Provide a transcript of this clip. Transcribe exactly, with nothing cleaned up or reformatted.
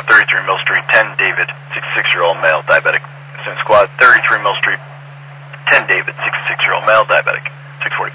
Squad, thirty-three Mill Street, ten David, sixty-six-year-old male, diabetic. Assume Squad, thirty-three Mill Street, ten David, sixty-six-year-old male, diabetic, six forty-five.